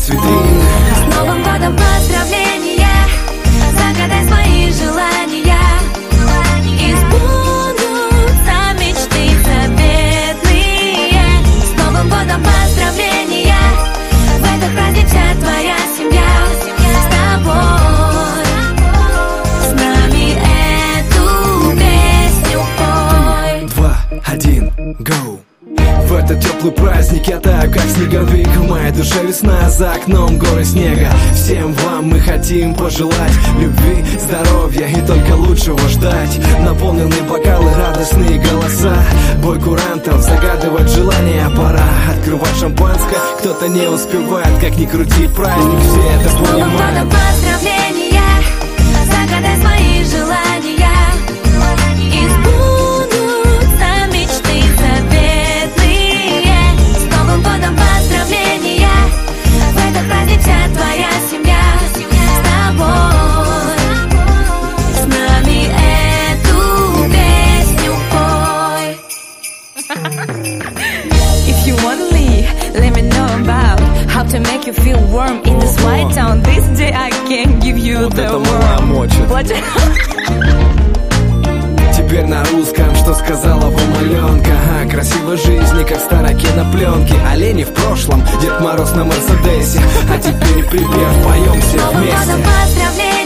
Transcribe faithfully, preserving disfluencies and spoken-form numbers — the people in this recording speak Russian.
с витрин. С Новым годом поздравления, загадай свои желания, и сбудутся мечты заветные. С Новым годом поздравления, в этот праздник вся твоя семья с тобой, с нами эту песню пой. Два, один, go! В этот теплый праздник я так, как снеговик. В моей душе весна, за окном горы снега. Всем вам мы хотим пожелать любви, здоровья и только лучшего ждать. Наполненные бокалы, радостные голоса, бой курантов, загадывать желания пора. Открывать шампанское, кто-то не успевает. Как ни крути, праздник, все это С Новым годом понимают. поздравления, загадай свои желания, и сбудутся мечты заветные. С Новым годом поздравления, в этот праздник вся твоя семья с тобой, с нами эту песню пой. If you wanna leave, let me know about how to make you feel warm in this white town. This day I can give you Вот the это мала warm. мочит. What? Теперь на русском, что сказала вам Аленка. А, красивой жизни, как старой кинопленки. Олени в прошлом, Дед Мороз на Мерседесе. А теперь припев поем все С Новым вместе. годом поздравления,